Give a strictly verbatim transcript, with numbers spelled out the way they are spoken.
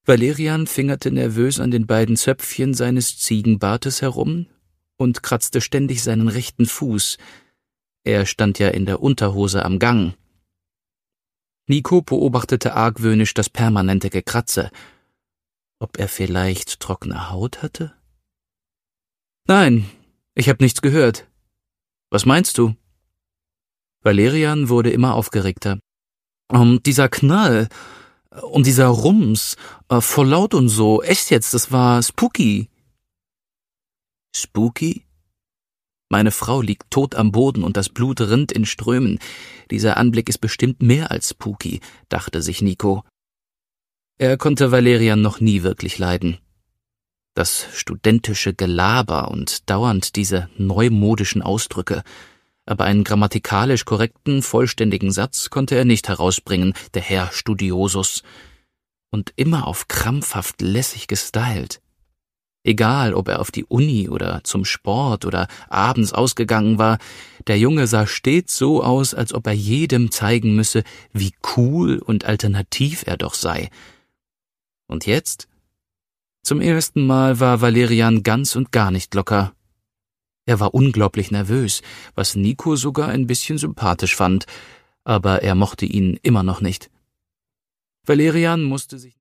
Valerian fingerte nervös an den beiden Zöpfchen seines Ziegenbartes herum und kratzte ständig seinen rechten Fuß. Er stand ja in der Unterhose am Gang. Nico beobachtete argwöhnisch das permanente Gekratze. Ob er vielleicht trockene Haut hatte? »Nein, ich habe nichts gehört. Was meinst du?« Valerian wurde immer aufgeregter. Um, »Dieser Knall und dieser Rums, äh, voll laut und so, echt jetzt, das war spooky.« »Spooky?« Meine Frau liegt tot am Boden und das Blut rinnt in Strömen. Dieser Anblick ist bestimmt mehr als spooky, dachte sich Nico. Er konnte Valerian noch nie wirklich leiden. Das studentische Gelaber und dauernd diese neumodischen Ausdrücke. Aber einen grammatikalisch korrekten, vollständigen Satz konnte er nicht herausbringen, der Herr Studiosus. Und immer auf krampfhaft lässig gestylt. Egal, ob er auf die Uni oder zum Sport oder abends ausgegangen war, der Junge sah stets so aus, als ob er jedem zeigen müsse, wie cool und alternativ er doch sei. Und jetzt? Zum ersten Mal war Valerian ganz und gar nicht locker. Er war unglaublich nervös, was Nico sogar ein bisschen sympathisch fand, aber er mochte ihn immer noch nicht. Valerian musste sich